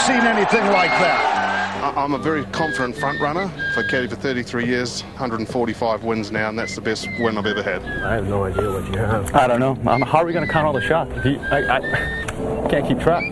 seen anything like that. I'm a very confident front runner. I've caddied for 33 years, 145 wins now, and that's the best win I've ever had. I have no idea what you have. I don't know. How are we going to count all the shots? I can't keep track.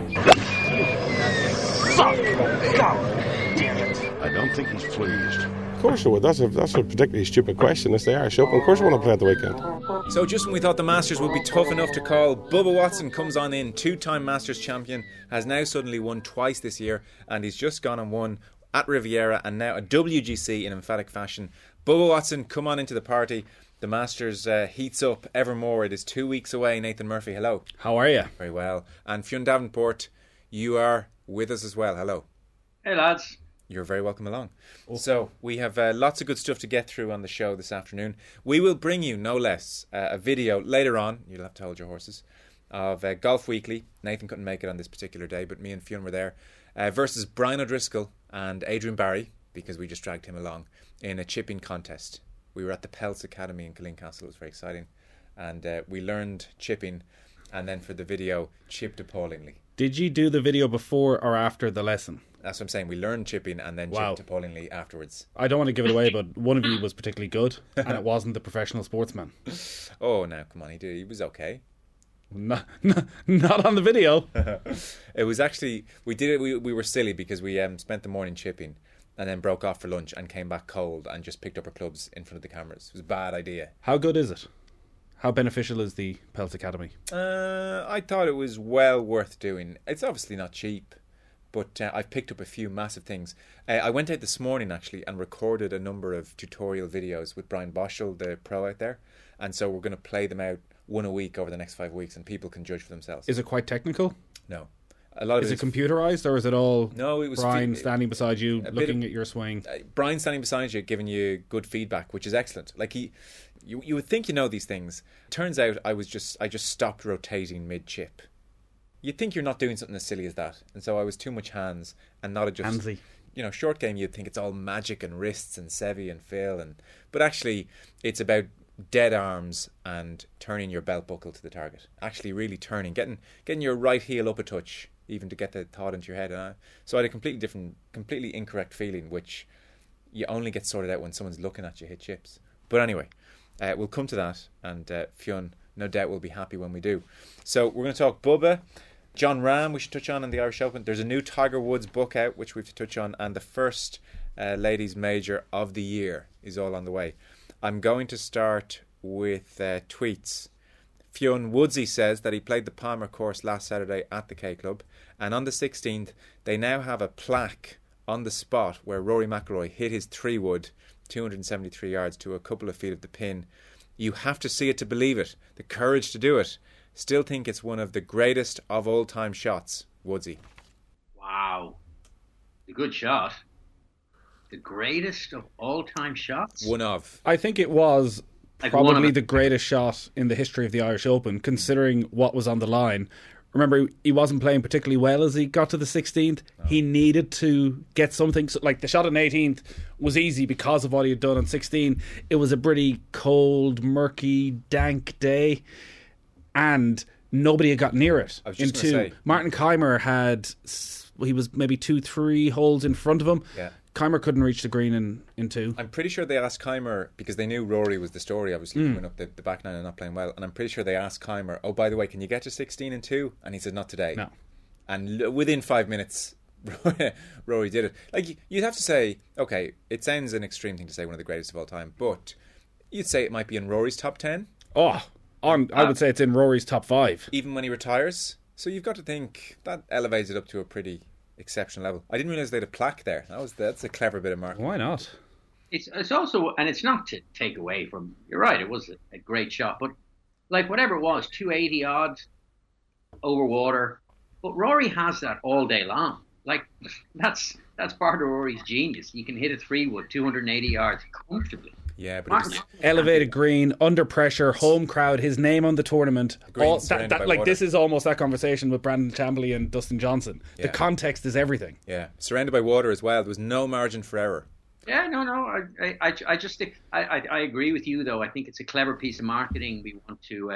Fuck! God damn it. I don't think he's pleased. Of course I would. That's a particularly stupid question. It's the Irish Open. Of course I want to play at the weekend. So just when we thought the Masters would be tough enough to call, Bubba Watson comes on in, two-time Masters champion, has now suddenly won twice this year, and he's just gone and won at Riviera and now a WGC in emphatic fashion. Bubba Watson, come on into the party. The Masters heats up ever more. It is 2 weeks away. Nathan Murphy, hello. How are you? Very well. And Fionn Davenport, you are with us as well. Hello. Hey lads. You're very welcome along. So we have lots of good stuff to get through on the show this afternoon. We will bring you, no less, a video later on, you'll have to hold your horses, of Golf Weekly. Nathan couldn't make it on this particular day, but me and Fionn were there, versus Brian O'Driscoll and Adrian Barry, because we just dragged him along, in a chipping contest. We were at the Peltz Academy in Killincastle. It was very exciting. And we learned chipping, and then for the video, chipped appallingly. Did you do the video before or after the lesson? That's what I'm saying. We learned chipping and then chipped appallingly afterwards. I don't want to give it away, but one of you was particularly good, and it wasn't the professional sportsman. Oh, now, come on. He was okay. Not on the video. It was actually... We did it. We were silly because we spent the morning chipping and then broke off for lunch and came back cold and just picked up our clubs in front of the cameras. It was a bad idea. How good is it? How beneficial is the Peltz Academy? I thought it was well worth doing. It's obviously not cheap, but I've picked up a few massive things. I went out this morning actually and recorded a number of tutorial videos with Brian Boschel, the pro out there, and so we're going to play them out one a week over the next 5 weeks, and people can judge for themselves. Is it quite technical? No. A lot of is it computerized, or is it all Brian standing beside you, looking at your swing? Brian standing beside you, giving you good feedback, which is excellent. Like you would think you know these things. Turns out I just stopped rotating mid chip. You'd think you're not doing something as silly as that, and so I was too much hands and not just handsy. Short game. You'd think it's all magic and wrists and Seve and Phil, but actually it's about dead arms and turning your belt buckle to the target. Actually, really turning, getting your right heel up a touch, even to get the thought into your head. So I had a completely incorrect feeling, which you only get sorted out when someone's looking at you hit chips. But anyway, we'll come to that, and Fionn, no doubt, will be happy when we do. So we're going to talk Bubba. John Rahm we should touch on in the Irish Open. There's a new Tiger Woods book out, which we have to touch on, and the first ladies major of the year is all on the way. I'm going to start with tweets. Fionn Woodsy says that he played the Palmer course last Saturday at the K Club, and on the 16th they now have a plaque on the spot where Rory McIlroy hit his 3-wood 273 yards to a couple of feet of the pin. You have to see it to believe it. The courage to do it. Still think it's one of the greatest of all time shots. Woodsy. Wow. A good shot. The greatest of all time shots? One of. I think it was probably the greatest shot in the history of the Irish Open, considering what was on the line. Remember, he wasn't playing particularly well as he got to the 16th. No. He needed to get something. Like the shot on 18th was easy because of what he had done on 16. It was a pretty cold, murky, dank day, and nobody had got near it. I was just going to say, Martin Keimer he was maybe 2-3 holes in front of him. Yeah. Keimer couldn't reach the green in two. I'm pretty sure they asked Keimer, because they knew Rory was the story, obviously, coming up the back nine and not playing well. And I'm pretty sure they asked Keimer, oh, by the way, can you get to 16 and 2? And he said, not today. No. And within 5 minutes, Rory did it. Like, you'd have to say, okay, it sounds an extreme thing to say one of the greatest of all time, but you'd say it might be in Rory's top 10. Oh, I would say it's in Rory's top 5. Even when he retires. So you've got to think that elevates it up to a pretty exceptional level. I didn't realise they had a plaque there. That's a clever bit of marketing. Why not? It's also, and it's not to take away from, you're right, it was a great shot, but like whatever it was, 280 odds over water, but Rory has that all day long. Like that's part of Rory's genius. You can hit a 3-wood 280 yards comfortably. Yeah, but elevated green, under pressure, home crowd, his name on the tournament. This is almost that conversation with Brandon Chambly and Dustin Johnson. Yeah. The context is everything. Yeah, surrounded by water as well. There was no margin for error. Yeah, no. I just think I agree with you though. I think it's a clever piece of marketing. We want to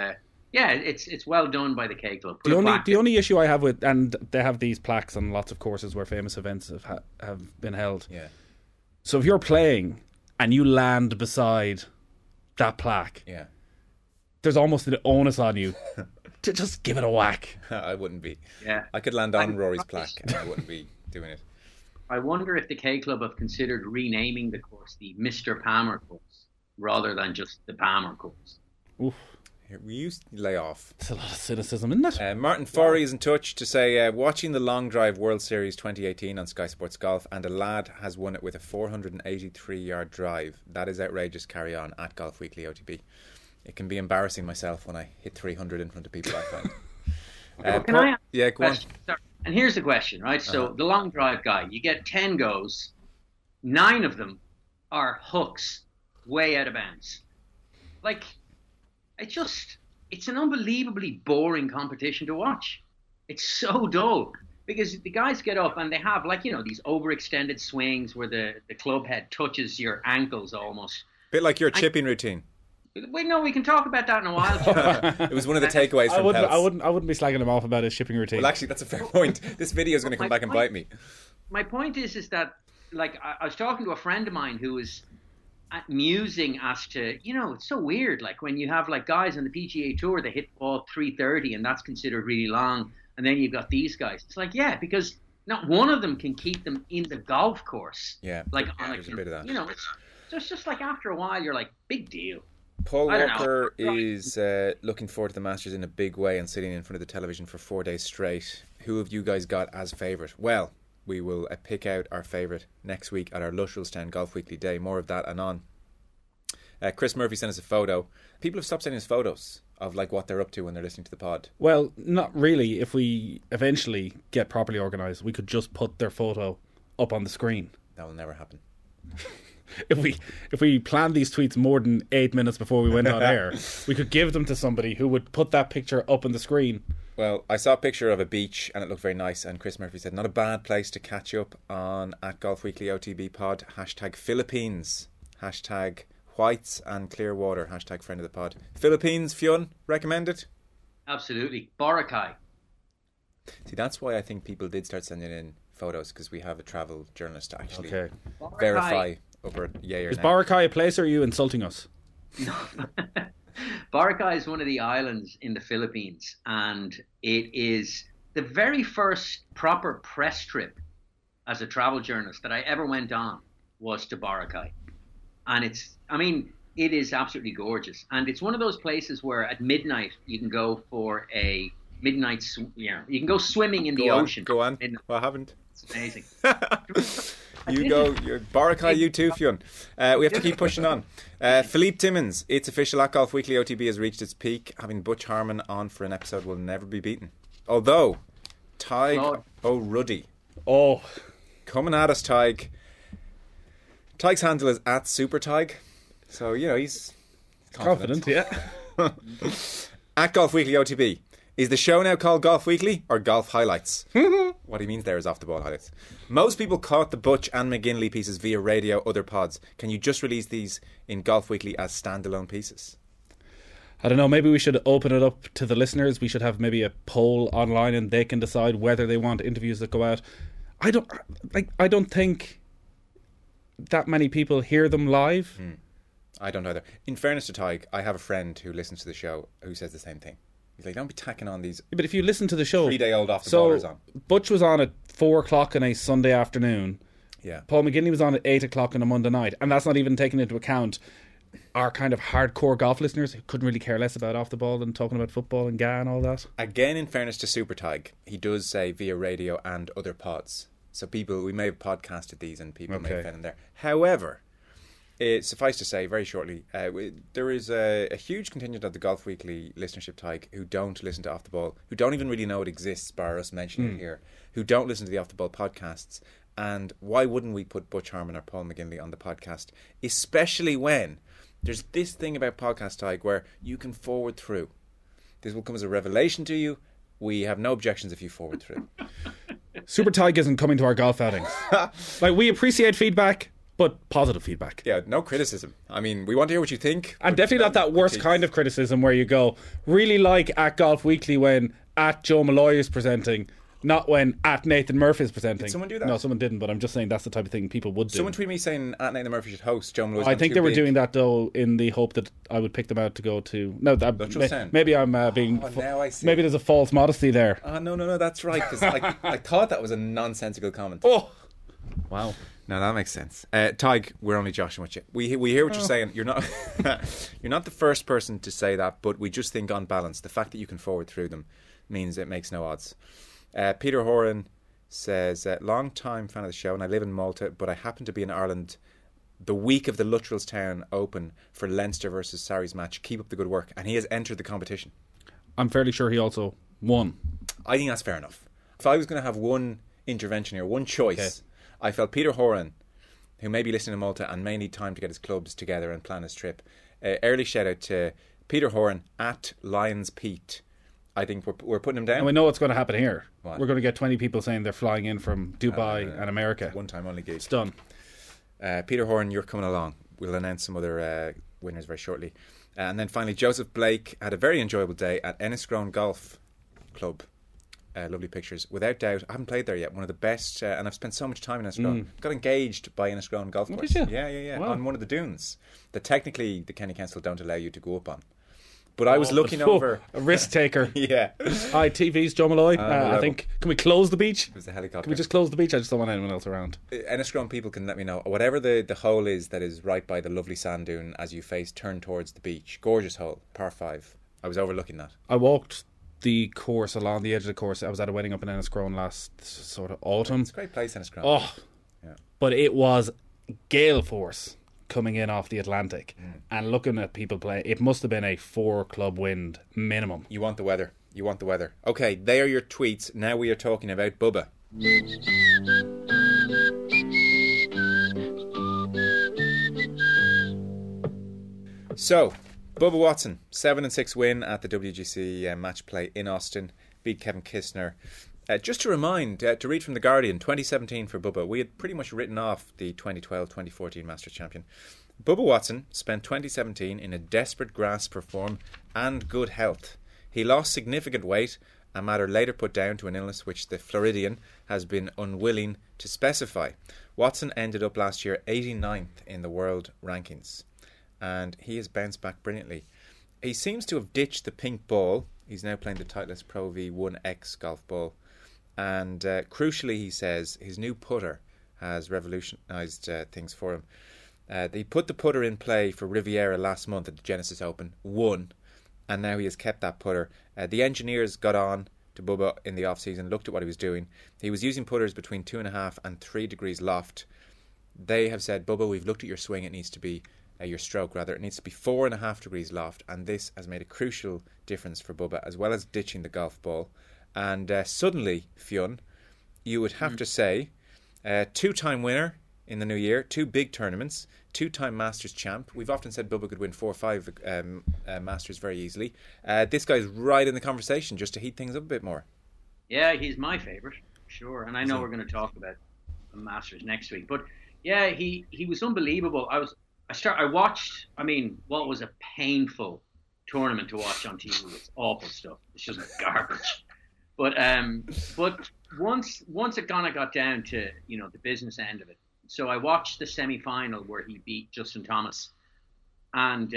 Yeah, it's well done by the K Club. The only issue I have with, and they have these plaques on lots of courses where famous events have been held. Yeah. So if you're playing and you land beside that plaque, Yeah. there's almost an onus on you to just give it a whack. I wouldn't be. Yeah. I could land on Rory's plaque and I wouldn't be doing it. I wonder if the K Club have considered renaming the course the Mr. Palmer course rather than just the Palmer course. Oof. Here, will you lay off? It's a lot of cynicism, isn't it? Martin Forey is in touch to say, watching the Long Drive World Series 2018 on Sky Sports Golf, and a lad has won it with a 483-yard drive. That is outrageous. Carry on at Golf Weekly OTB. It can be embarrassing myself when I hit 300 in front of people I find. Can I ask yeah, go on. Sorry. And here's the question, right? So the long drive guy, you get 10 goes, 9 of them are hooks way out of bounds. Like, it's an unbelievably boring competition to watch. It's so dull because the guys get up and they have, like, you know, these overextended swings where the club head touches your ankles almost. Bit like your chipping routine. Wait, no, we can talk about that in a while. It was one of the takeaways from Peltz. I wouldn't be slagging him off about his shipping routine. Well, actually, that's a fair point. This video is going to come back and bite me. My point is that, like, I was talking to a friend of mine who was musing as to, you know, it's so weird. Like, when you have, like, guys on the PGA Tour, they hit the ball 330, and that's considered really long. And then you've got these guys. It's like, yeah, because not one of them can keep them in the golf course. Yeah, like, there's a bit of that. You know, it's just like after a while, you're like, big deal. Paul Walker is looking forward to the Masters in a big way and sitting in front of the television for 4 days straight. Who have you guys got as favourite? Well, we will pick out our favourite next week at our Luttrellstown Golf Weekly Day. More of that anon. Chris Murphy sent us a photo. People have stopped sending us photos of, like, what they're up to when they're listening to the pod. Well, not really. If we eventually get properly organised, we could just put their photo up on the screen. That will never happen. If we planned these tweets more than 8 minutes before we went on air, we could give them to somebody who would put that picture up on the screen. Well, I saw a picture of a beach and it looked very nice, and Chris Murphy said, not a bad place to catch up on at Golf Weekly OTB pod, hashtag Philippines, hashtag Whites and Clearwater, hashtag friend of the pod. Philippines, Fionn, recommended? Absolutely. Boracay. See, that's why I think people did start sending in photos, because we have a travel journalist to actually Boracay. verify over yay or Is nay. Boracay a place, or are you insulting us? No. Boracay is one of the islands in the Philippines, and it is the very first proper press trip as a travel journalist that I ever went on was to Boracay. And it is absolutely gorgeous. And it's one of those places where at midnight you can go for a midnight, you can go swimming in the ocean. Go on. Well, I haven't. It's amazing. You go, Boracay, you too, Fionn. We have to keep pushing on. Philippe Timmins, it's official at Golf Weekly OTB has reached its peak. Having Butch Harmon on for an episode will never be beaten. Although, Tig O'Ruddy. Oh. Coming at us, Tig. Tig's handle is at Super Tig. So, you know, he's confident. Yeah. At Golf Weekly OTB. Is the show now called Golf Weekly or Golf Highlights? What he means there is off the ball highlights. Most people caught the Butch and McGinley pieces via radio, other pods. Can you just release these in Golf Weekly as standalone pieces? I don't know, maybe we should open it up to the listeners. We should have maybe a poll online and they can decide whether they want interviews that go out. I don't think that many people hear them live. I don't either. In fairness to Tig, I have a friend who listens to the show who says the same thing. He's like, don't be tacking on these. But if you listen to the show, 3-day-old off the ballers on. Butch was on at 4:00 on a Sunday afternoon. Yeah. Paul McGinley was on at 8:00 on a Monday night, and that's not even taking into account our kind of hardcore golf listeners who couldn't really care less about off the ball than talking about football and GA and all that. Again, in fairness to Super Tig, he does say via radio and other pods. So we may have podcasted these and people may have found them there. However, suffice to say, very shortly, there is a huge contingent of the Golf Weekly listenership, Tig, who don't listen to Off the Ball, who don't even really know it exists, bar us mentioning it here, who don't listen to the Off the Ball podcasts. And why wouldn't we put Butch Harmon or Paul McGinley on the podcast? Especially when there's this thing about podcast, Tig, where you can forward through. This will come as a revelation to you. We have no objections if you forward through. Super Tig isn't coming to our golf outings. Like, we appreciate feedback. but positive feedback. Yeah, no criticism. I mean, we want to hear what you think. And definitely not that worst kind of criticism where you go, really like at Golf Weekly when at Joe Malloy is presenting, not when at Nathan Murphy is presenting. Did someone do that? No, someone didn't, but I'm just saying that's the type of thing people would do. Someone tweeted me saying at Nathan Murphy should host. Joe Malloy's I think they were doing that, though, in the hope that I would pick them out to go to... No, maybe I'm being... now I see. Maybe there's a false modesty there. No, that's right, because I thought that was a nonsensical comment. Oh! Wow. No, that makes sense. Tig, we're only joshing with you. We hear what you're saying. You're not you're not the first person to say that, but we just think on balance, the fact that you can forward through them means it makes no odds. Peter Horan says, long time fan of the show, and I live in Malta, but I happen to be in Ireland the week of the Luttrellstown Open for Leinster versus Sarries match. Keep up the good work. And he has entered the competition. I'm fairly sure he also won. I think that's fair enough. If I was going to have one intervention here, one choice, I felt Peter Horan, who may be listening to Malta and may need time to get his clubs together and plan his trip. Early shout out to Peter Horan at Lions Pete. I think we're putting him down. And we know what's going to happen here. What? We're going to get 20 people saying they're flying in from Dubai and America. One time only gig. It's done. Peter Horan, you're coming along. We'll announce some other winners very shortly. And then finally, Joseph Blake had a very enjoyable day at Enniscrone Golf Club. Lovely pictures. Without doubt, I haven't played there yet. One of the best, and I've spent so much time in Enniscrone. Got engaged by Enniscrone Golf Course. Did you? Yeah. Wow. On one of the dunes that technically the County Council don't allow you to go up on. But I was looking over... A risk taker. Yeah. Hi, TV's Joe Malloy. I think... Can we close the beach? It was a helicopter. Can we just close the beach? I just don't want anyone else around. Enniscrone people can let me know. Whatever the hole is that is right by the lovely sand dune as you turn towards the beach. Gorgeous hole. Par 5. I was overlooking that. I walked the course along the edge of the course. I was at a wedding up in Enniscrone last sort of autumn. It's a great place, Enniscrone. Oh. Yeah. But it was gale force coming in off the Atlantic and looking at people play. It must have been a 4-club wind minimum. You want the weather. Okay, they are your tweets. Now we are talking about Bubba. So, Bubba Watson, 7-6 win at the WGC match play in Austin. Beat Kevin Kisner. Just to remind, to read from The Guardian, 2017 for Bubba. We had pretty much written off the 2012-2014 Masters champion. Bubba Watson spent 2017 in a desperate grasp for form and good health. He lost significant weight, a matter later put down to an illness which the Floridian has been unwilling to specify. Watson ended up last year 89th in the world rankings, and he has bounced back brilliantly. He seems to have ditched the pink ball. He's now playing the Titleist Pro V1X golf ball. And crucially, he says, his new putter has revolutionised things for him. They put the putter in play for Riviera last month at the Genesis Open, won, and now he has kept that putter. The engineers got on to Bubba in the off-season, looked at what he was doing. He was using putters between 2.5 and 3 degrees loft. They have said, Bubba, we've looked at your swing, it needs to be, your stroke rather, it needs to be 4.5 degrees loft, and this has made a crucial difference for Bubba, as well as ditching the golf ball. And suddenly, Fionn, you would have to say, 2-time winner in the new year, 2 big tournaments, 2-time Masters champ. We've often said Bubba could win 4 or 5 Masters very easily. This guy's right in the conversation just to heat things up a bit more. Yeah, he's my favourite, sure. And I know we're going to talk about the Masters next week. But yeah, he was unbelievable. I watched, what was a painful tournament to watch on TV. It's awful stuff. It's just garbage. But once it kind of got down to the business end of it, so I watched the semi-final where he beat Justin Thomas, and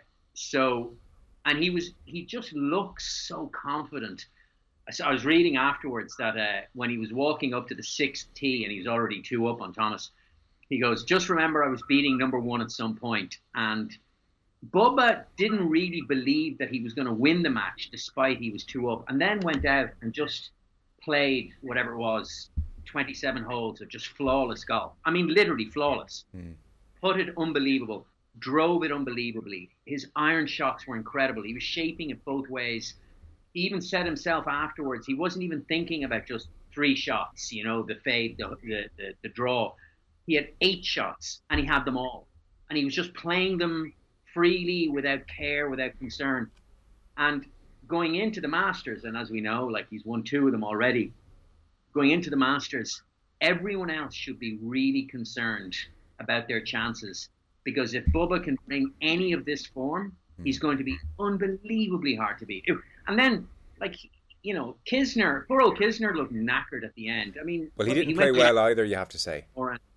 he just looks so confident. I was reading afterwards that when he was walking up to the 6th tee and he's already 2 up on Thomas, he goes, "Just remember, I was beating number 1 at some point." And Bubba didn't really believe that he was going to win the match despite he was 2 up, and then went out and just played whatever it was, 27 holes of just flawless golf. Literally flawless. Putted unbelievable, drove it unbelievably. His iron shots were incredible. He was shaping it both ways. He even said himself afterwards, he wasn't even thinking about just 3 shots, the fade, the draw. He had 8 shots and he had them all. And he was just playing them freely, without care, without concern. And going into the Masters, and as we know, he's won 2 of them already, going into the Masters, everyone else should be really concerned about their chances, because if Bubba can bring any of this form, he's going to be unbelievably hard to beat. And then, like, Kisner, poor old Kisner looked knackered at the end. I mean, well, he didn't play well either, you have to say.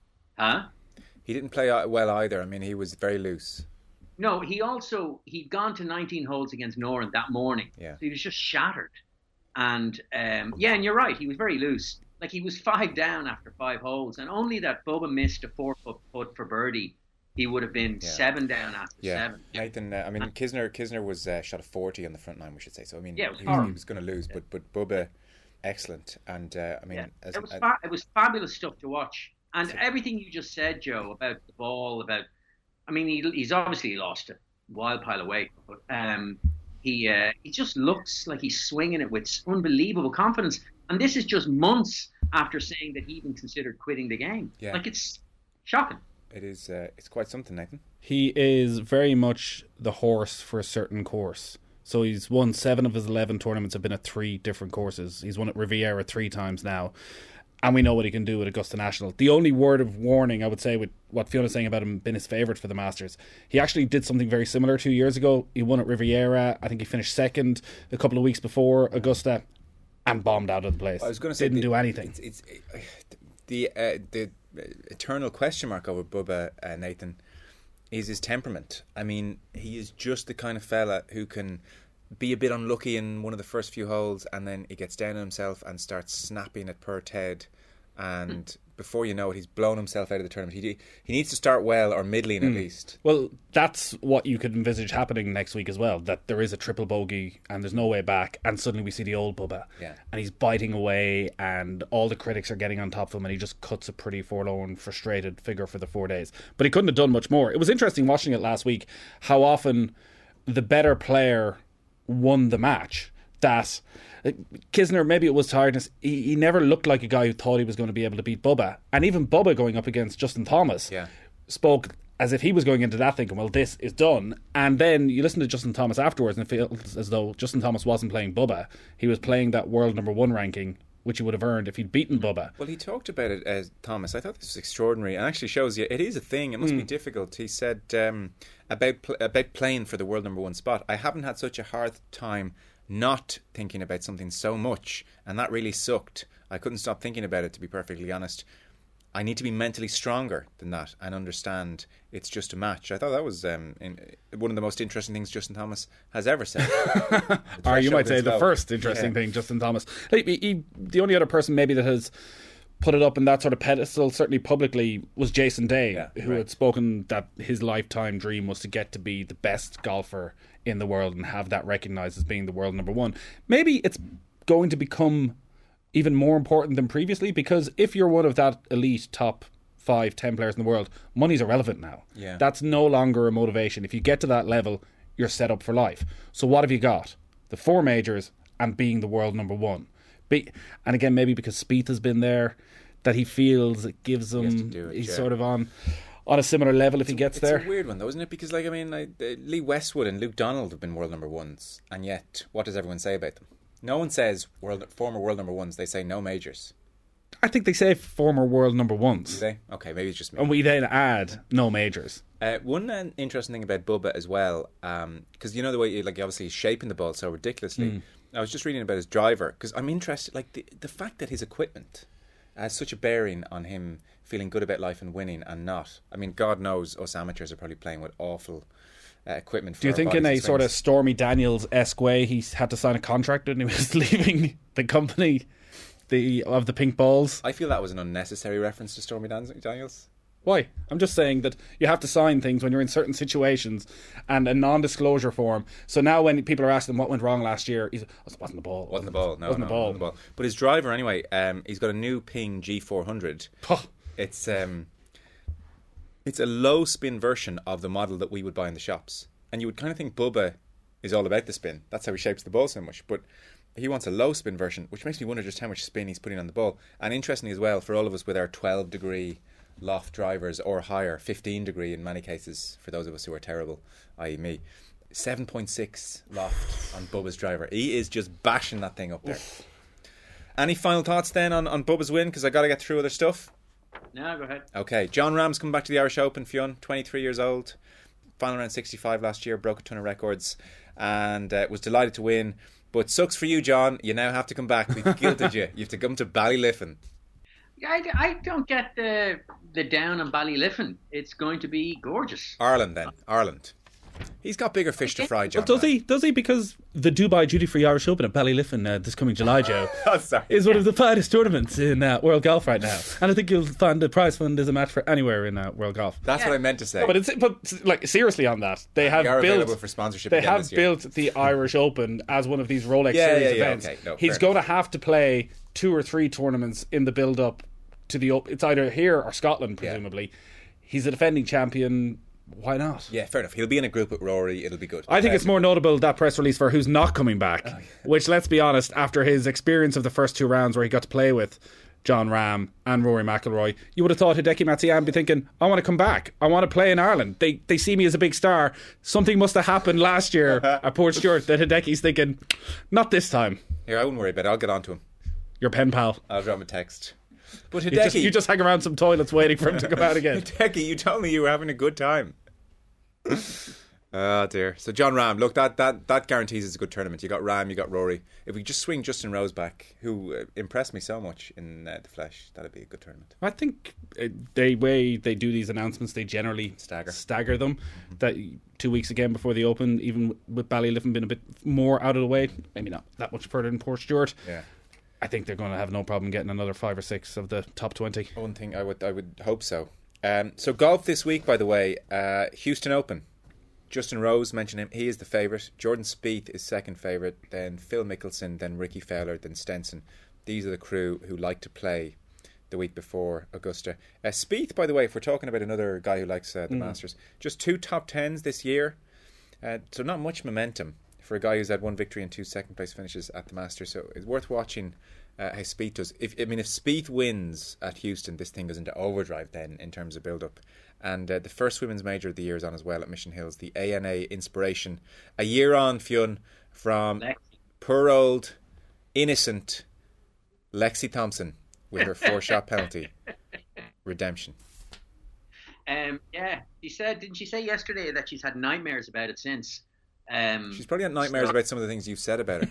He didn't play well either. I mean, he was very loose. No, he'd gone to 19 holes against Noren that morning. Yeah. So he was just shattered. And, and you're right, he was very loose. Like, he was 5 down after 5 holes, and only that Bubba missed a 4-foot putt for birdie, he would have been 7 down after 7. Nathan, I mean, Kisner was shot a 40 on the front line, we should say. So, I mean, he was going to lose, but Bubba, excellent. And, I mean... It was fabulous stuff to watch. And everything you just said, Joe, about the ball, I mean, he's obviously lost a wild pile of weight, but he just looks like he's swinging it with unbelievable confidence. And this is just months after saying that he even considered quitting the game. Yeah. Like, it's shocking. It is. It's quite something, Nathan. He is very much the horse for a certain course. So he's won 7 of his 11 tournaments have been at 3 different courses. He's won at Riviera 3 times now. And we know what he can do at Augusta National. The only word of warning, I would say, with what Fiona's saying about him being his favourite for the Masters, he actually did something very similar 2 years ago. He won at Riviera. I think he finished second a couple of weeks before Augusta and bombed out of the place. I was going to say, didn't do anything. It's the eternal question mark over Bubba, Nathan, is his temperament. I mean, he is just the kind of fella who can be a bit unlucky in one of the first few holes, and then he gets down on himself and starts snapping at per Ted, and before you know it, he's blown himself out of the tournament. He needs to start well, or middling at least. Well, that's what you could envisage happening next week as well, that there is a triple bogey and there's no way back, and suddenly we see the old Bubba, and he's biting away, and all the critics are getting on top of him, and he just cuts a pretty forlorn, frustrated figure for the 4 days. But he couldn't have done much more. It was interesting watching it last week, how often the better player won the match. That Kisner, maybe it was tiredness, he never looked like a guy who thought he was going to be able to beat Bubba. And even Bubba going up against Justin Thomas spoke as if he was going into that thinking, well, this is done. And then you listen to Justin Thomas afterwards and it feels as though Justin Thomas wasn't playing Bubba. He was playing that world number 1 ranking, which he would have earned if he'd beaten Bubba. Well, he talked about it as Thomas. I thought this was extraordinary, and actually shows you it is a thing. It must be difficult. He said about playing for the world number 1 spot. I haven't had such a hard time not thinking about something so much, and that really sucked. I couldn't stop thinking about it, to be perfectly honest. I need to be mentally stronger than that and understand it's just a match. I thought that was one of the most interesting things Justin Thomas has ever said. Or you might say the first interesting thing Justin Thomas. The only other person maybe that has put it up in that sort of pedestal, certainly publicly, was Jason Day, who had spoken that his lifetime dream was to get to be the best golfer in the world and have that recognised as being the world number 1. Maybe it's going to become even more important than previously, because if you're one of that elite top 5-10 players in the world, money's irrelevant now. That's no longer a motivation. If you get to that level, you're set up for life. So what have you got? The 4 majors and being the world number 1. And again, maybe because Spieth has been there, that he feels it gives him, he's sort of on a similar level if he gets there. It's a weird one though, isn't it? Because Lee Westwood and Luke Donald have been world number 1s, and yet what does everyone say about them? No one says former world number 1s. They say no majors. I think they say former world number 1s. Do they? Okay, maybe it's just me. And we then add no majors. One interesting thing about Bubba as well, because you know the way obviously he's shaping the ball so ridiculously. I was just reading about his driver, because I'm interested, the fact that his equipment has such a bearing on him feeling good about life and winning and not. I mean, God knows us amateurs are probably playing with awful equipment for Do you think in a sort of Stormy Daniels-esque way he had to sign a contract when he was leaving the company of the pink balls? I feel that was an unnecessary reference to Stormy Daniels. Why? I'm just saying that you have to sign things when you're in certain situations and a non-disclosure form. So now when people are asking what went wrong last year, it wasn't the ball. Wasn't the ball. No, wasn't the ball. But his driver anyway, he's got a new Ping G400. It's a low spin version of the model that we would buy in the shops. And you would kind of think Bubba is all about the spin. That's how he shapes the ball so much. But he wants a low spin version, which makes me wonder just how much spin he's putting on the ball. And interestingly as well, for all of us with our 12 degree loft drivers or higher, 15 degree in many cases for those of us who are terrible, i.e. me, 7.6 loft on Bubba's driver. He is just bashing that thing up there. Any final thoughts then on Bubba's win? Because I got to get through other stuff. No, go ahead. Okay, John Rahm's coming back to the Irish Open, Fionn, 23 years old. Final round 65 last year, broke a ton of records, and was delighted to win. But sucks for you, John. You now have to come back. We've guilted you. You have to come to Ballyliffin. I don't get the down on Ballyliffin. It's going to be gorgeous. Ireland, then. Ireland. He's got bigger fish to fry, John. Well, does he? Does he? Because the Dubai Duty Free Irish Open at Ballyliffin this coming July, Joe, is one of the finest tournaments in world golf right now. And I think you'll find the prize fund is a match for anywhere in world golf. That's what I meant to say. But like seriously on that, they have built for sponsorship. They have built the Irish Open as one of these Rolex Series events. Okay. No, he's going to have to play 2 or 3 tournaments in the build-up to the Open. It's either here or Scotland, presumably. Yeah. He's a defending champion. Why not? Yeah, fair enough. He'll be in a group with Rory. It'll be good. I think it's more notable, that press release for who's not coming back. Which, let's be honest, after his experience of the first 2 rounds where he got to play with John Rahm and Rory McIlroy, you would have thought Hideki Matsuyama be thinking, I want to come back. I want to play in Ireland. They see me as a big star. Something must have happened last year at Port Stewart that Hideki's thinking, not this time. Here, I wouldn't worry about it. I'll get on to him. Your pen pal. I'll drop him a text. But Hideki... You just hang around some toilets waiting for him to come out again. Hideki, you told me you were having a good time. Oh dear. So John Rahm, look, that guarantees it's a good tournament. You got Rahm, you got Rory. If we just swing Justin Rose back, who impressed me so much in the flesh, that'd be a good tournament. I think the way they do these announcements, they generally stagger them. Mm-hmm. That 2 weeks again before the Open, even with Ballyliffin being a bit more out of the way, maybe not that much further than Port Stewart. Yeah. I think they're going to have no problem getting another 5 or 6 of the top 20. One thing I would hope so. So golf this week, by the way, Houston Open. Justin Rose, mentioned him. He is the favourite. Jordan Spieth is second favourite. Then Phil Mickelson. Then Ricky Fowler. Then Stenson. These are the crew who like to play the week before Augusta. Spieth, by the way, if we're talking about another guy who likes the Masters, just 2 top 10s this year. So not much momentum for a guy who's had 1 victory and 2 second place finishes at the Masters. So it's worth watching how Spieth does. If Spieth wins at Houston, this thing goes into overdrive then in terms of build-up. And the first women's major of the year is on as well at Mission Hills, the ANA Inspiration. A year on, Fionn, from poor old, innocent Lexi Thompson with her 4-shot penalty. Redemption. Yeah, didn't she say yesterday that she's had nightmares about it since? She's probably had nightmares about some of the things you've said about her.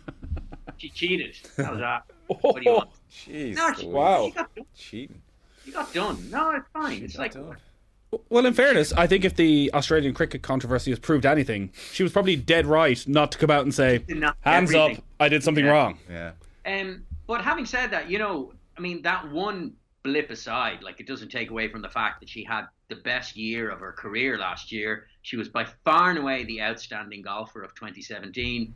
She cheated. That was that. What do you want? Jeez. Wow. Cheating. She got done. No, it's fine. It's like... Done. Well, in fairness, I think if the Australian cricket controversy has proved anything, she was probably dead right not to come out and say, hands up, I did something wrong. Yeah. But having said that, that one blip aside, it doesn't take away from the fact that she had the best year of her career last year. She was by far and away the outstanding golfer of 2017.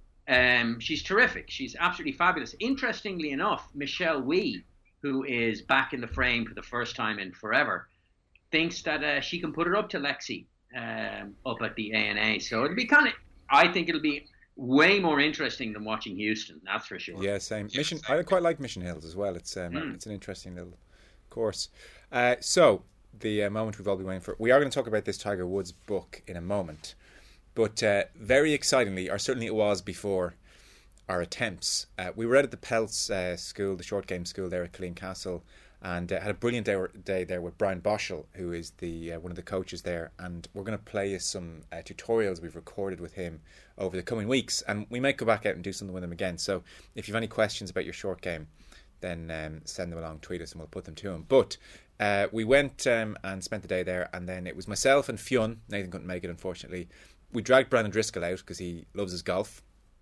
She's terrific. She's absolutely fabulous. Interestingly enough, Michelle Wie, who is back in the frame for the first time in forever, thinks that she can put it up to Lexi up at the ANA. So it'll be I think it'll be way more interesting than watching Houston, that's for sure. Yeah, same. I quite like Mission Hills as well. It's an interesting little course. So the moment we've all been waiting for. We are going to talk about this Tiger Woods book in a moment. But very excitingly, or certainly it was before our attempts, we were out at the Peltz school, the short game school there at Killeen Castle, and had a brilliant day there with Brian Boschel, who is the one of the coaches there, and we're going to play you some tutorials we've recorded with him over the coming weeks, and we might go back out and do something with him again. So if you have any questions about your short game, then send them along, tweet us, and we'll put them to him. But we went and spent the day there, and then it was myself and Fionn. Nathan couldn't make it, unfortunately. We dragged Brandon Driscoll out because he loves his golf,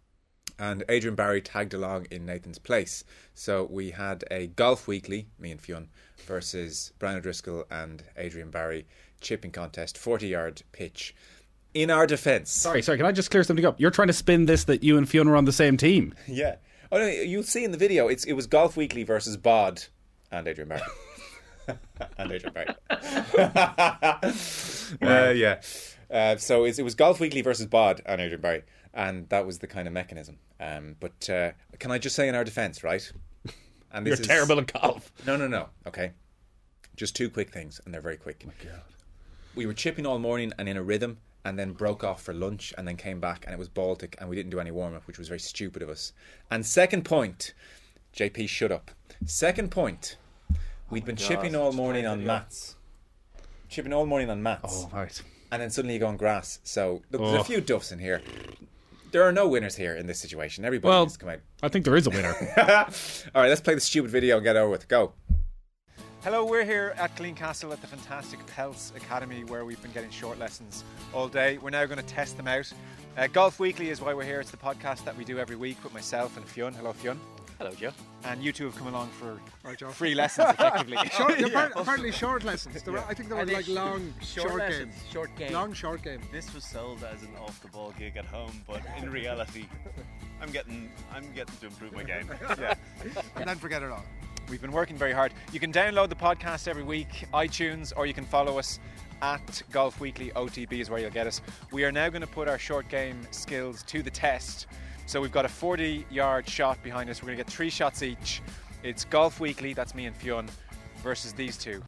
and Adrian Barry tagged along in Nathan's place. So we had a golf weekly, me and Fionn, versus Brandon Driscoll and Adrian Barry chipping contest, 40-yard pitch. In our defence... Sorry, can I just clear something up? You're trying to spin this that you and Fionn were on the same team. Yeah. Oh, no, you'll see in the video, it was Golf Weekly versus Bod and Adrian Barry. And Adrian Barry. Yeah. So it was Golf Weekly versus Bod and Adrian Barry, and that was the kind of mechanism. But can I just say in our defence, right? And You're terrible at golf. No. Okay. Just 2 quick things, and they're very quick. Oh my God. We were chipping all morning and in a rhythm, and then broke off for lunch, and then came back, and it was Baltic, and we didn't do any warm-up, which was very stupid of us. And second point, JP, shut up. Second point, We'd been chipping all morning on mats. Oh, right. And then suddenly you go on grass. So look, there's a few duffs in here. There are no winners here in this situation. Everybody needs to come out. I think there is a winner. All right, let's play the stupid video and get over with. Go. Hello, we're here at Cleancastle at the fantastic Pelts Academy where we've been getting short lessons all day. We're now going to test them out. Golf Weekly is why we're here. It's the podcast that we do every week with myself and Fionn. Hello, Fionn. Hello, Joe. And you two have come along for free lessons, effectively. Apparently short lessons. I think they were like long, short games. Short game. Long, short game. This was sold as an off-the-ball gig at home, but in reality, I'm getting to improve my game. Yeah. And then forget it all. We've been working very hard. You can download the podcast every week, iTunes, or you can follow us at Golf Weekly. OTB is where you'll get us. We are now going to put our short game skills to the test. So we've got a 40-yard shot behind us. We're going to get 3 shots each. It's Golf Weekly, that's me and Fionn, versus these two.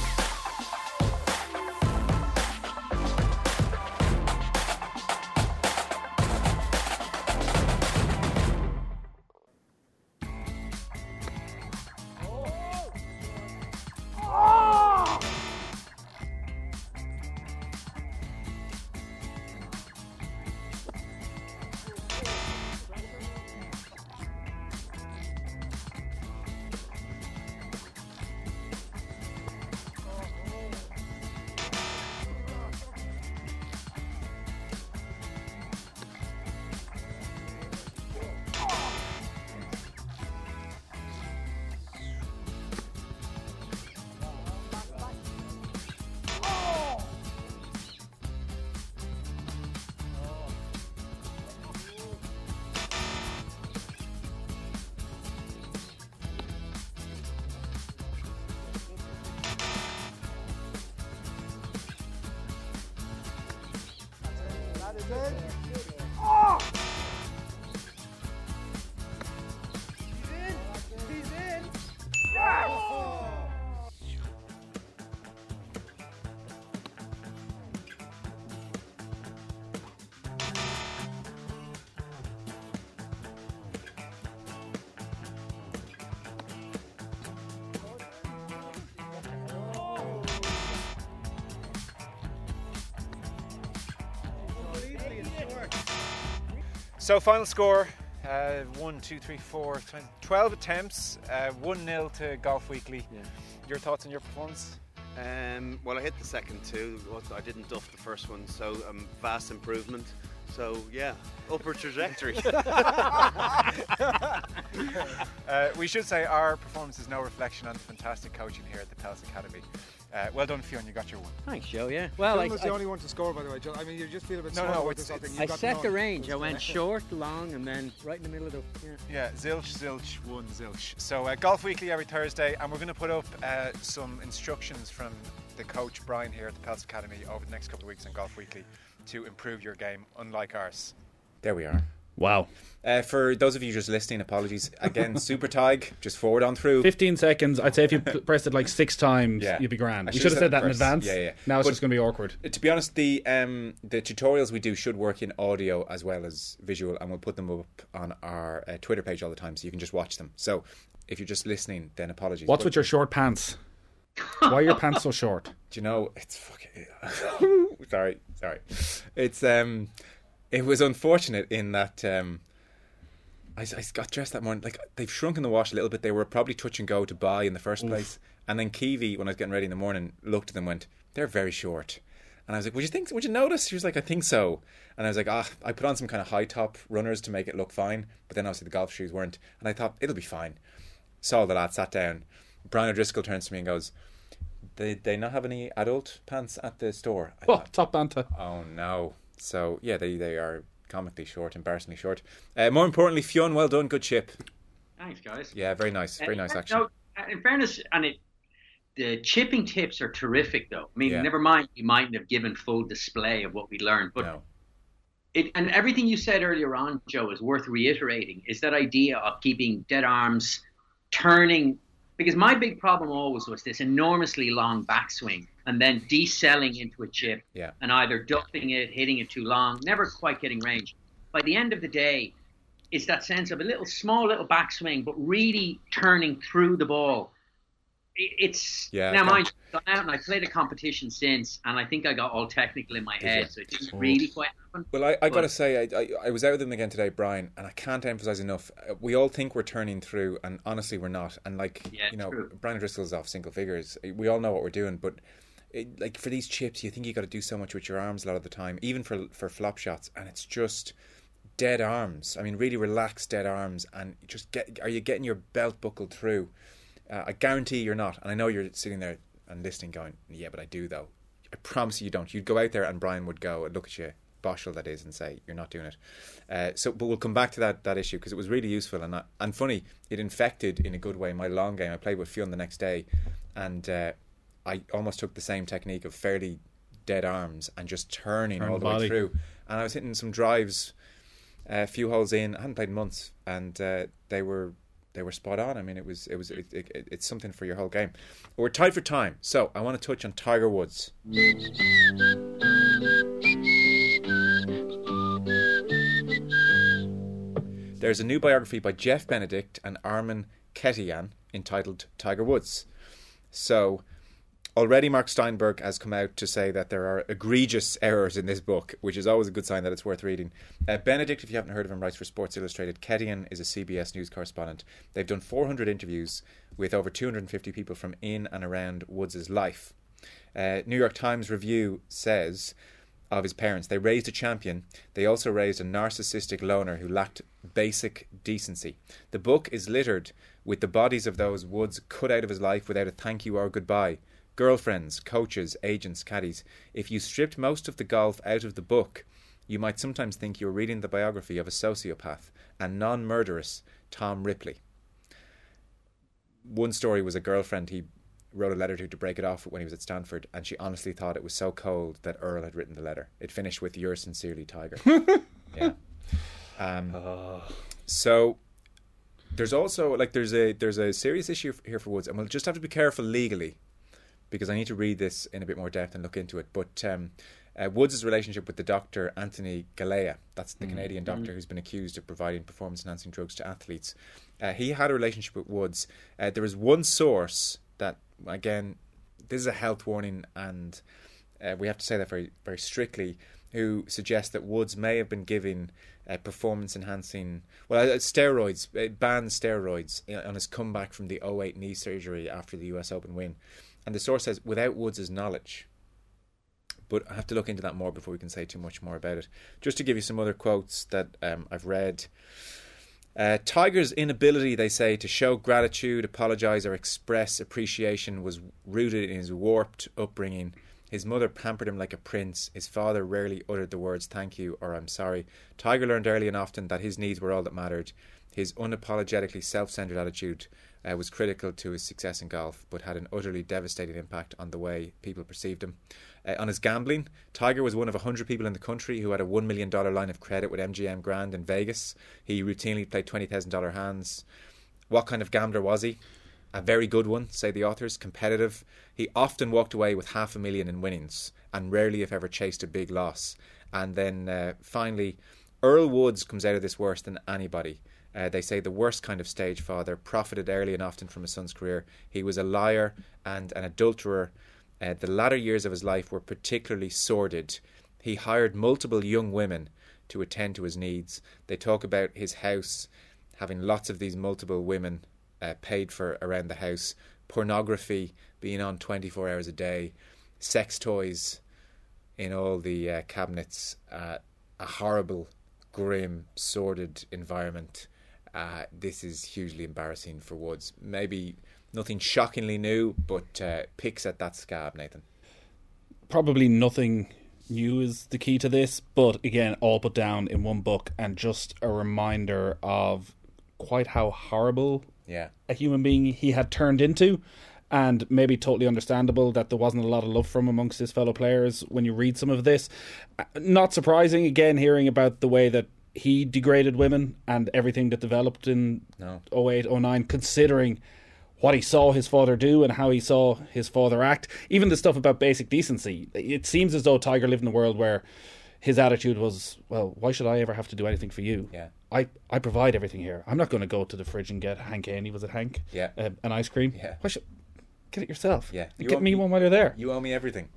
So final score, 1, 2, 3, 4, 12 attempts, 1-0 to Golf Weekly. Yeah. Your thoughts on your performance? Well, I hit the second two. I didn't duff the first one, so vast improvement. So yeah, upper trajectory. We should say our performance is no reflection on the fantastic coaching here at the Pelts Academy. Well done, Fionn, you got your one. Thanks, Joe, yeah. Well, I was the only one to score, by the way. I mean, you just feel a bit sorry about this. I set the range. I went short, long, and then right in the middle of the... Yeah, zilch, one zilch. So Golf Weekly every Thursday, and we're going to put up some instructions from the coach, Brian, here at the Pelts Academy over the next couple of weeks on Golf Weekly to improve your game, unlike ours. There we are. Wow. For those of you just listening, apologies. Again, super tag, just forward on through. 15 seconds. I'd say if you pressed it like 6 times, you'd be grand. We should have said that in advance. Yeah. Now it's just going to be awkward. To be honest, the tutorials we do should work in audio as well as visual, and we'll put them up on our Twitter page all the time, so you can just watch them. So if you're just listening, then apologies. What's with your short pants? Why are your pants so short? Do you know, it's fucking... Sorry. It's... It was unfortunate in that I got dressed that morning. Like, they've shrunk in the wash a little bit. They were probably touch and go to buy in the first place. And then Kiwi, when I was getting ready in the morning, looked at them and went, "They're very short." And I was like, would you notice? She was like, "I think so." And I was like, I put on some kind of high top runners to make it look fine. But then obviously the golf shoes weren't. And I thought, it'll be fine. Saw the lad, sat down. Brian O'Driscoll turns to me and goes, they not have any adult pants at the store? I thought, top banter. Oh no. So yeah, they are comically short, embarrassingly short. More importantly, Fionn, well done, good chip. Thanks, guys. Yeah, very nice action. No, in fairness, the chipping tips are terrific, though. I mean, never mind, you mightn't have given full display of what we learned, but no. And everything you said earlier on, Joe, is worth reiterating. Is that idea of keeping dead arms, turning, because my big problem always was this enormously long backswing and then decelling into a chip and either ducking it, hitting it too long, never quite getting range. By the end of the day, it's that sense of a small little backswing, but really turning through the ball. it's Yeah, now mind you, I've gone out and I played a competition since, and I think I got all technical in my head, so it didn't really quite happen. Well, I got to say, I was out with them again today, Brian, and I can't emphasise enough. We all think we're turning through, and honestly, we're not. And true. Brian O'Driscoll's off single figures. We all know what we're doing, but like for these chips, you think you got to do so much with your arms a lot of the time, even for flop shots, and it's just dead arms. I mean, really relaxed dead arms, and are you getting your belt buckled through? I guarantee you're not, and I know you're sitting there and listening going, yeah, but I do though. I promise you don't. You'd go out there and Brian would go and look at you, Boschel that is, and say, you're not doing it. But we'll come back to that issue, because it was really useful, and funny, it infected in a good way my long game. I played with Fionn the next day, and I almost took the same technique of fairly dead arms and just turning all the way through. And I was hitting some drives a few holes in. I hadn't played in months, and they were spot on. I mean, it's something for your whole game. But we're tight for time, so I want to touch on Tiger Woods. There's a new biography by Jeff Benedict and Armen Keteyian entitled Tiger Woods. So already Mark Steinberg has come out to say that there are egregious errors in this book, which is always a good sign that it's worth reading. Benedict, if you haven't heard of him, writes for Sports Illustrated. Keteyian is a CBS News correspondent. They've done 400 interviews with over 250 people from in and around Woods' life. New York Times review says of his parents, they raised a champion. They also raised a narcissistic loner who lacked basic decency. The book is littered with the bodies of those Woods cut out of his life without a thank you or goodbye. Girlfriends, coaches, agents, caddies. If you stripped most of the golf out of the book, you might sometimes think you're reading the biography of a sociopath and non-murderous Tom Ripley. One story was a girlfriend he wrote a letter to break it off when he was at Stanford, and she honestly thought it was so cold that Earl had written the letter. It finished with, "Yours sincerely, Tiger." Yeah. So there's also there's a serious issue here for Woods, and we'll just have to be careful legally, because I need to read this in a bit more depth and look into it. But Woods' relationship with the doctor Anthony Galea, that's the Canadian doctor who's been accused of providing performance-enhancing drugs to athletes. He had a relationship with Woods. There was one source that, again, this is a health warning, and we have to say that very, very strictly, who suggests that Woods may have been giving performance-enhancing, steroids, banned steroids on his comeback from the 2008 knee surgery after the US Open win. And the source says, without Woods' knowledge. But I have to look into that more before we can say too much more about it. Just to give you some other quotes that I've read. Tiger's inability, they say, to show gratitude, apologise or express appreciation was rooted in his warped upbringing. His mother pampered him like a prince. His father rarely uttered the words thank you or I'm sorry. Tiger learned early and often that his needs were all that mattered. His unapologetically self-centred attitude was critical to his success in golf, but had an utterly devastating impact on the way people perceived him. On his gambling, Tiger was one of 100 people in the country who had a $1 million line of credit with MGM Grand in Vegas. He routinely played $20,000 hands. What kind of gambler was he? A very good one, say the authors, competitive. He often walked away with $500,000 in winnings and rarely, if ever, chased a big loss. And then finally, Earl Woods comes out of this worse than anybody. They say the worst kind of stage father, profited early and often from his son's career. He was a liar and an adulterer. The latter years of his life were particularly sordid. He hired multiple young women to attend to his needs. They talk about his house having lots of these multiple women paid for around the house, pornography being on 24 hours a day, sex toys in all the cabinets, a horrible, grim, sordid environment. This is hugely embarrassing for Woods. Maybe nothing shockingly new, but picks at that scab, Nathan. Probably nothing new is the key to this, but again, all put down in one book, and just a reminder of quite how horrible a human being he had turned into, and maybe totally understandable that there wasn't a lot of love from amongst his fellow players when you read some of this. Not surprising, again, hearing about the way that he degraded women and everything that developed in 08, 09, considering what he saw his father do and how he saw his father act. Even the stuff about basic decency. It seems as though Tiger lived in a world where his attitude was, well, why should I ever have to do anything for you? Yeah. I provide everything here. I'm not going to go to the fridge and get Hank Haney, was it Hank? Yeah. An ice cream. Yeah. Get it yourself. Yeah. Get me one while you're there. You owe me everything.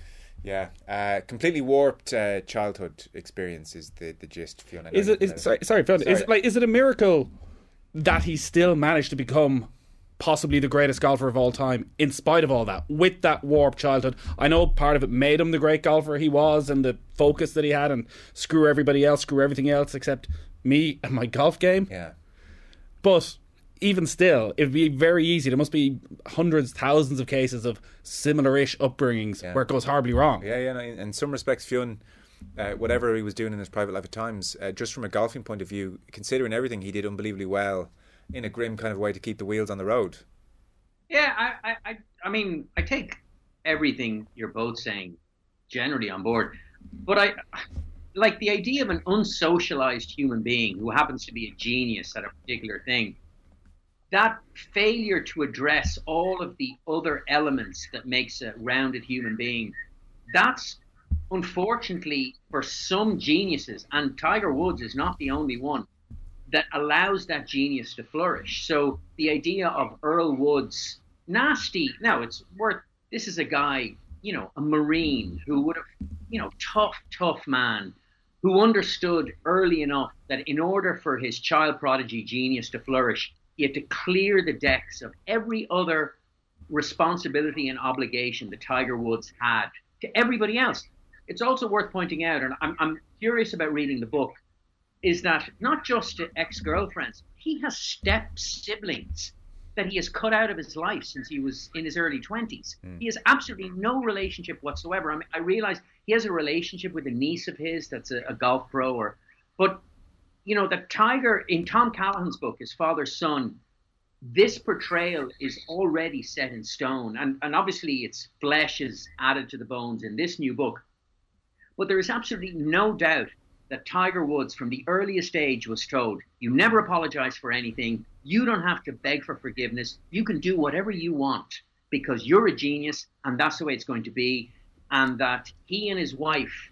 Yeah. Completely warped childhood experience is the gist, Fiona. Sorry, Fiona. Is it a miracle that he still managed to become possibly the greatest golfer of all time in spite of all that, with that warped childhood? I know part of it made him the great golfer he was and the focus that he had, and screw everybody else, screw everything else except me and my golf game. Yeah. But even still, it'd be very easy. There must be hundreds, thousands of cases of similar-ish upbringings where it goes horribly wrong. Yeah. No, in some respects, Fionn, whatever he was doing in his private life at times, just from a golfing point of view, considering everything, he did unbelievably well in a grim kind of way to keep the wheels on the road. Yeah, I mean, I take everything you're both saying generally on board, but I like the idea of an unsocialized human being who happens to be a genius at a particular thing. That failure to address all of the other elements that makes a rounded human being, that's unfortunately for some geniuses, and Tiger Woods is not the only one, that allows that genius to flourish. So the idea of Earl Woods, nasty, now this is a guy, a Marine who would have, tough man, who understood early enough that in order for his child prodigy genius to flourish, he had to clear the decks of every other responsibility and obligation that Tiger Woods had to everybody else. It's also worth pointing out, and I'm curious about reading the book, is that not just to ex-girlfriends, he has step-siblings that he has cut out of his life since he was in his early 20s. He has absolutely no relationship whatsoever. I mean, I realize he has a relationship with a niece of his that's a golf pro, but that Tiger, in Tom Callahan's book, his father's son, this portrayal is already set in stone. And obviously its flesh is added to the bones in this new book. But there is absolutely no doubt that Tiger Woods, from the earliest age, was told, you never apologize for anything. You don't have to beg for forgiveness. You can do whatever you want because you're a genius and that's the way it's going to be. And that he and his wife,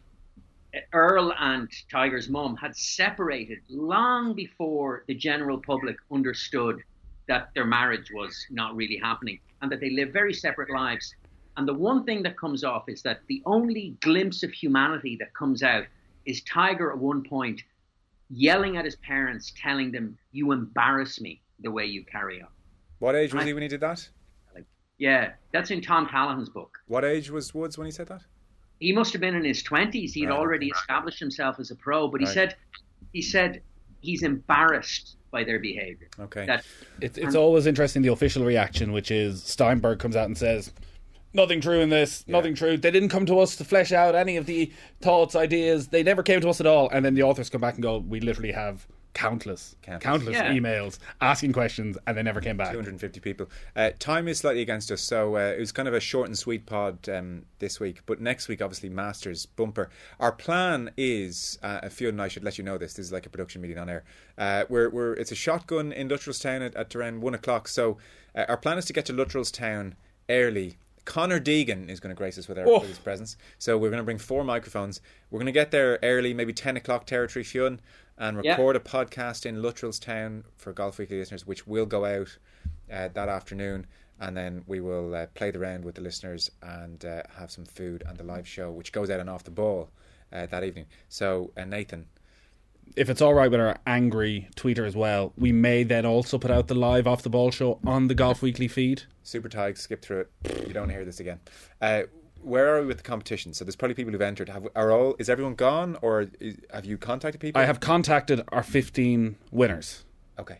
Earl and Tiger's mum, had separated long before the general public understood that their marriage was not really happening and that they lived very separate lives. And the one thing that comes off is that the only glimpse of humanity that comes out is Tiger at one point yelling at his parents, telling them, you embarrass me the way you carry on. What age was he when he did that? Yeah, that's in Tom Callahan's book. What age was Woods when he said that? He must have been in his 20s. He'd already established himself as a pro, but he said he's embarrassed by their behaviour. Okay. It's always interesting, the official reaction, which is Steinberg comes out and says, nothing true in this, nothing true. They didn't come to us to flesh out any of the thoughts, ideas. They never came to us at all. And then the authors come back and go, we literally have countless emails asking questions, and they never came back. 250 people. Time is slightly against us, so it was kind of a short and sweet pod this week. But next week, obviously, Masters bumper. Our plan is, Fiona and I should let you know this is like a production meeting on air. It's a shotgun in Luttrellstown at around 1 o'clock. So our plan is to get to Luttrellstown early. Conor Deegan is going to grace us with his presence. So we're going to bring 4 microphones. We're going to get there early, maybe 10 o'clock territory, Fionn, and record a podcast in Luttrellstown for Golf Weekly listeners, which will go out that afternoon. And then we will play the round with the listeners and have some food and the live show, which goes out on Off the Ball that evening. So, Nathan, if it's all right with our angry tweeter as well, we may then also put out the live Off the Ball show on the Golf Weekly feed. Super Tig, skip through it. You don't hear this again. Where are we with the competition? So there's probably people who've entered. Is everyone gone, or have you contacted people? I have contacted our 15 winners. Okay.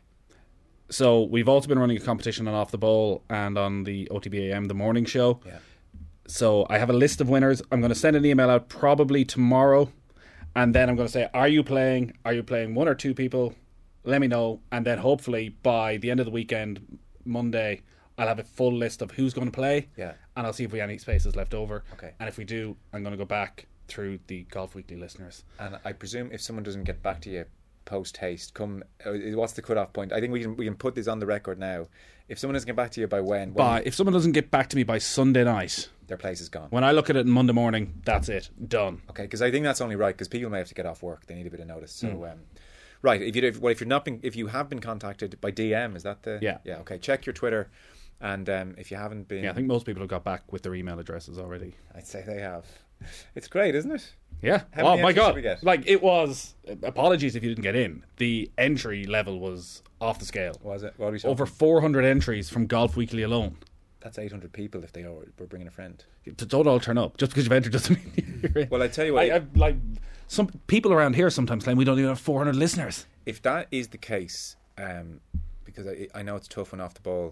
So we've also been running a competition on Off the Ball and on the OTBAM, the morning show. Yeah. So I have a list of winners. I'm going to send an email out probably tomorrow. And then I'm going to say, are you playing 1 or 2 people? Let me know. And then hopefully by the end of the weekend, Monday, I'll have a full list of who's going to play. Yeah. And I'll see if we have any spaces left over. Okay. And if we do, I'm going to go back through the Golf Weekly listeners. And I presume if someone doesn't get back to you post haste, what's the cutoff point? I think we can put this on the record now. If someone doesn't get back to you by when? If someone doesn't get back to me by Sunday night, their place is gone. When I look at it on Monday morning, that's it, done. Okay, because I think that's only right, because people may have to get off work. They need a bit of notice. So, right, if you have been contacted by DM, is that the? Yeah. Yeah. Okay. Check your Twitter. And if you haven't been... Yeah, I think most people have got back with their email addresses already. I'd say they have. It's great, isn't it? Yeah. Oh my God. Like, it was... Apologies if you didn't get in. The entry level was off the scale. Was it? What are we talking? Over 400 entries from Golf Weekly alone. That's 800 people if they were bringing a friend. Don't all turn up. Just because you've entered doesn't mean you're in. Well, I tell you what... like, some people around here sometimes claim we don't even have 400 listeners. If that is the case, because I know it's tough when off the ball...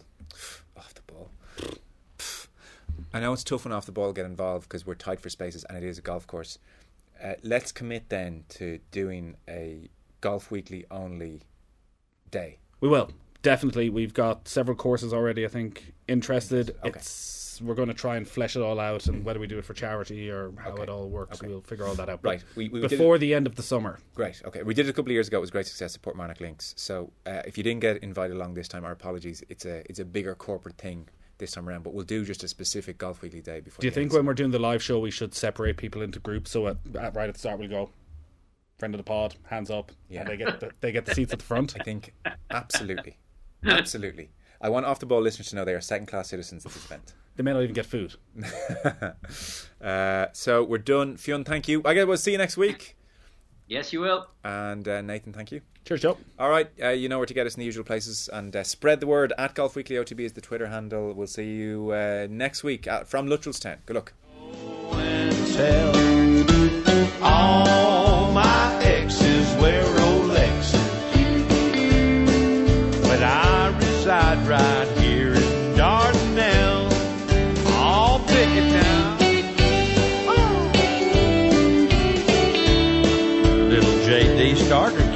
I know it's tough when off the ball get involved because we're tight for spaces and it is a golf course. Let's commit then to doing a Golf Weekly only day. We will. Definitely. We've got several courses already, I think, interested. Okay. We're going to try and flesh it all out, and whether we do it for charity or how it all works, we'll figure all that out. Right. Before the end of the summer. Great. Okay. We did it a couple of years ago. It was a great success at Portmarnock Links. So if you didn't get invited along this time, our apologies. It's a bigger corporate thing this time around, but we'll do just a specific Golf Weekly day before. Do you think when we're doing the live show we should separate people into groups? So right at the start we'll go friend of the pod, hands up, and they get the seats at the front. I think absolutely. Absolutely. I want off the ball listeners to know they are second class citizens at this event. They may not even get food. So we're done. Fionn, thank you. I guess we'll see you next week. Yes, you will. And Nathan, thank you. Cheers, Joe. All right, you know where to get us in the usual places, and spread the word. At Golf Weekly OTB is the Twitter handle. We'll see you next week from Luttrellstown. Good luck. All my exes wear Rolexes, but I reside right here in Dardanelle. I'll pick it down. Little J.D. Starter